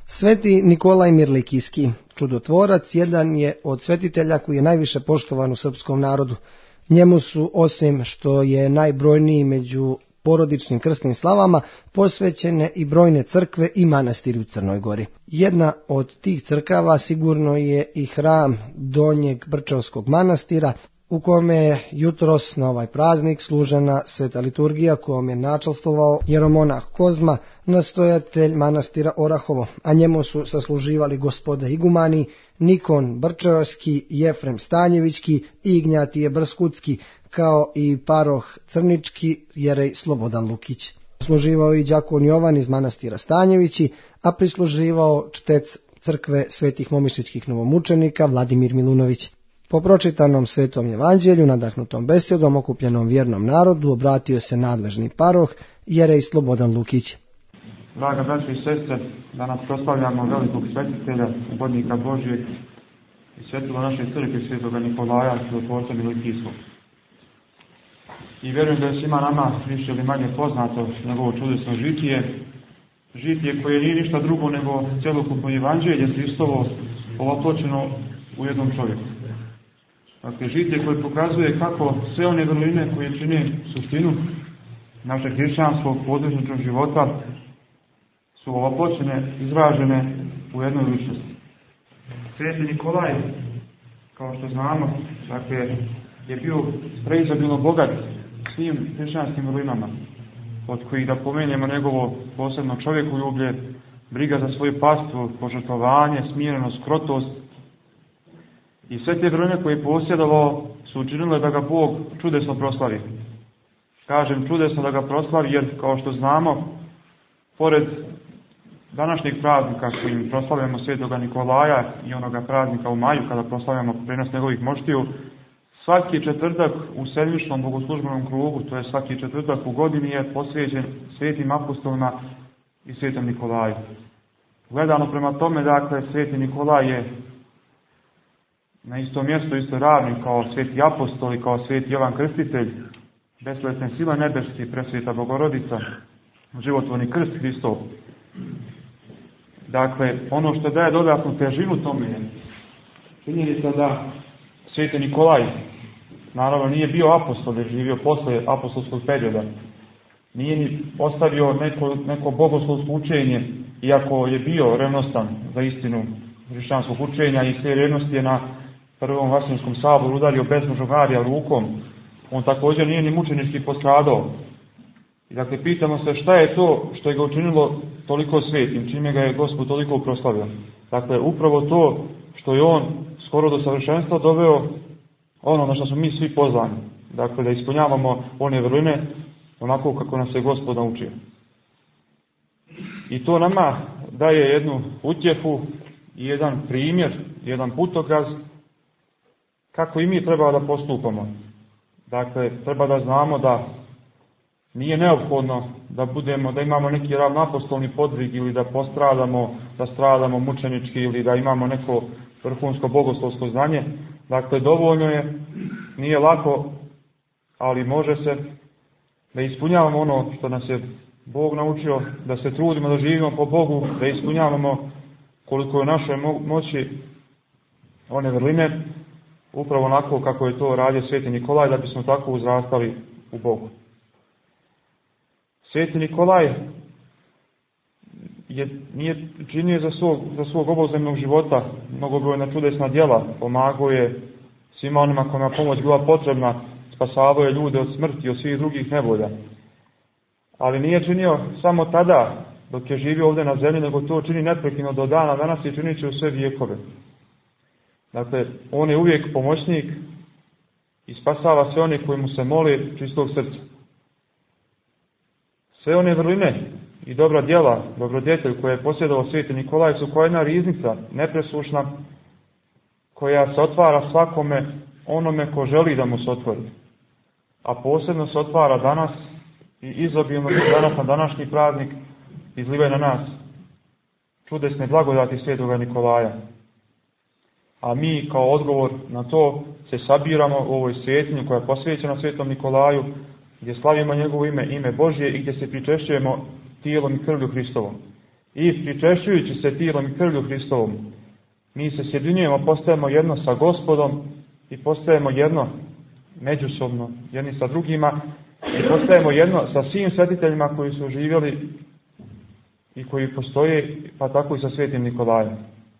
Sveti Nikolaj Mirlikijski, čudotvorac, jedan je od svetitelja koji je najviše poštovan u srpskom narodu. Njemu su, osim što je najbrojniji među porodičnim krstnim slavama, posvećene i brojne crkve i manastiri u Crnoj Gori. Jedna od tih crkava sigurno je i hram Donjeg Brčevskog manastira, u kome je jutros na ovaj praznik služena sveta liturgija kojom je načelstvovao jeromonah Kozma, nastojatelj manastira Orahovo, a njemu su sasluživali gospoda igumani Nikon Brčevski, Jefrem Stanjevićki i Ignjatije Brskutski, kao i paroh Crnički Jerej Slobodan Lukić. Služivao i đakon Jovan iz manastira Stanjevići, a prisluživao čtec crkve svetih momišićkih novomučenika Vladimir Milunović. Po pročitanom svetom evanđelju, nadahnutom besedom okupljenom vjernom narodu, obratio se nadležni paroh Jerej Slobodan Lukić. Draga braće i sestre, danas proslavljamo velikog svetitelja, ugodnika Božijeg i svetila naše crkve svetoga Nikolaja, čudotvorca Mirlikijskog. I vjerujem da je svima nama više ili manje poznato njegovo čudesno žitije koje nije ništa drugo nego celokupno evanđelje Hristovo ovapločeno u jednom čovjeku. Dakle, žitije koje pokazuje kako sve one vrline koje čine suštinu našeg hrišćanskog podružničnog života su ovapločene, izražene u jednoj ličnosti. Sveti Nikolaj, kao što znamo, dakle, je bio preizabilno bogat svim hrišćanskim vrlinama, od kojih da pomenemo njegovo posebno čovjekoljublje, briga za svoju pastvu, požrtvovanje, smirenost, krotost. I sve te vrline koje je posjedovao su učinile da ga Bog čudesno proslavi. Kažem čudesno da ga proslavi jer, kao što znamo, pored današnjeg praznika kojim proslavljamo svetoga Nikolaja i onoga praznika u maju kada proslavljamo prenos njegovih moštiju, svaki četvrtak u sedmičnom bogoslužbenom krugu, to je svaki četvrtak u godini, je posvećen svetim apostolima i svetom Nikolaju. Gledano prema tome, dakle, sveti Nikolaj je na istom mjestu, isto ravni kao sveti apostol i kao sveti Jovan Krstitelj, besletne sile nebeske, presveta Bogorodica, životvorni krst Hristov. Dakle, ono što daje dodatnu težinu tome je činjenica da sveti Nikolaj naravno nije bio apostol, jer živio posle apostolskog perioda. Nije ni ostavio neko bogoslovsko učenje, iako je bio revnostan za istinu hrišćanskog učenja i sve revnosti je na Prvom Vasilinskom saboru udario bezmužnog Arija rukom. On također nije ni mučenički postradao. I dakle, pitamo se šta je to što je ga učinilo toliko svetim, čime ga je Gospod toliko proslavio. Dakle, upravo to što je on skoro do savršenstva doveo ono na što smo mi svi pozvani. Dakle, da ispunjavamo one vrline onako kako nas je Gospod naučio. I to nama daje jednu utjehu i jedan primjer, jedan putokaz kako i mi treba da postupamo. Dakle, treba da znamo da nije neophodno da imamo neki ravnoapostolni podvig ili da stradamo mučenički ili da imamo neko vrhunsko bogoslovsko znanje. Dakle, dovoljno je, nije lako, ali može se da ispunjavamo ono što nas je Bog naučio, da se trudimo da živimo po Bogu, da ispunjavamo koliko je u našoj moći one vrline, upravo onako kako je to radio sveti Nikolaj, da bismo tako uzrastali u Bogu. Sveti Nikolaj nije činio za svog obozemnog života mnogobrojna čudesna djela, pomagao je svima onima kojima pomoć bila potrebna, spasavao je ljude od smrti i od svih drugih nevolja. Ali nije činio samo tada dok je živio ovdje na zemlji, nego to čini neprekidno do dana danas i činit će u sve vijekove. Dakle, on je uvijek pomoćnik i spasava sve one koji mu se mole čistog srca. Sve one vrline i dobra djela, dobrodjetelj koje je posjedovao sveti Nikolaj su kao jedna riznica, nepresušna, koja se otvara svakome onome ko želi da mu se otvori. A posebno se otvara danas i izobilno danas na današnji praznik izlivaju na nas čudesne blagodati svetoga Nikolaja. A mi kao odgovor na to se sabiramo u ovoj svetinji koja je posvećena svetom Nikolaju, gdje slavimo njegovo ime, ime Božje i gdje se pričešćujemo tijelom i krvlju Hristovom. I pričešćujući se tilom i krvlju Hristovom, mi se sjedinjujemo, postajemo jedno sa Gospodom i postajemo jedno međusobno, jedni sa drugima, i postajemo jedno sa svim svetiteljima koji su živjeli i koji postoje, pa tako i sa svetim Nikolajem.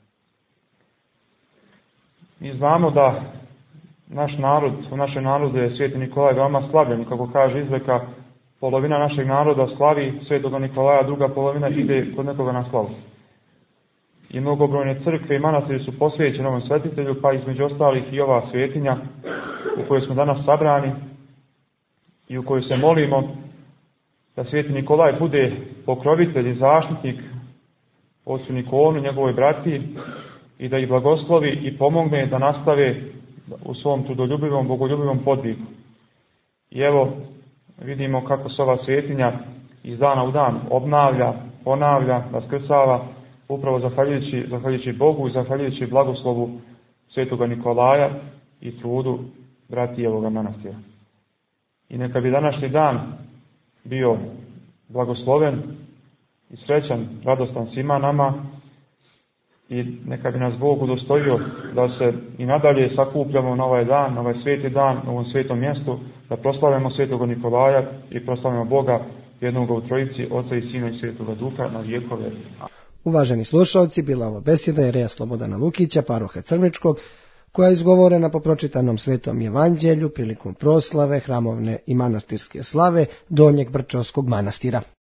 Mi znamo da u našem narodu je sveti Nikolaj veoma slavljen, kako kaže izreka, polovina našeg naroda slavi svetoga Nikolaja, druga polovina ide kod nekoga na slavu. I mnogobrojne crkve i manastiri su posvećeni ovom svetitelju, pa između ostalih i ova svetinja u kojoj smo danas sabrani i u kojoj se molimo da sveti Nikolaj bude pokrovitelj i zaštitnik ocu Nikonu, njegovoj brati, i da ih blagoslovi i pomogne da nastave u svom trudoljubivom, bogoljubivom podvigu. I evo vidimo kako se ova svetinja iz dana u dan obnavlja, ponavlja, vaskrsava, upravo zahvaljujući Bogu i zahvaljujući blagoslovu svetoga Nikolaja i trudu bratijevoga manastira. I neka bi današnji dan bio blagosloven i srećan, radostan svima nama, i neka bi nas Bog udostojio da se i nadalje sakupljamo na ovaj dan, na ovaj sveti dan, na ovom svetom mjestu, da proslavimo svetoga Nikolaja i proslavimo Boga jednoga u Trojici, Oca i Sina i Svetoga Duha na vjekove. Uvaženi slušalci, bila ovo besjeda jereja Slobodana Vukića, paroha Crničkog, koja je izgovorena po pročitanom Svetom evanđelju prilikom proslave hramovne i manastirske slave Donjeg Brčovskog manastira.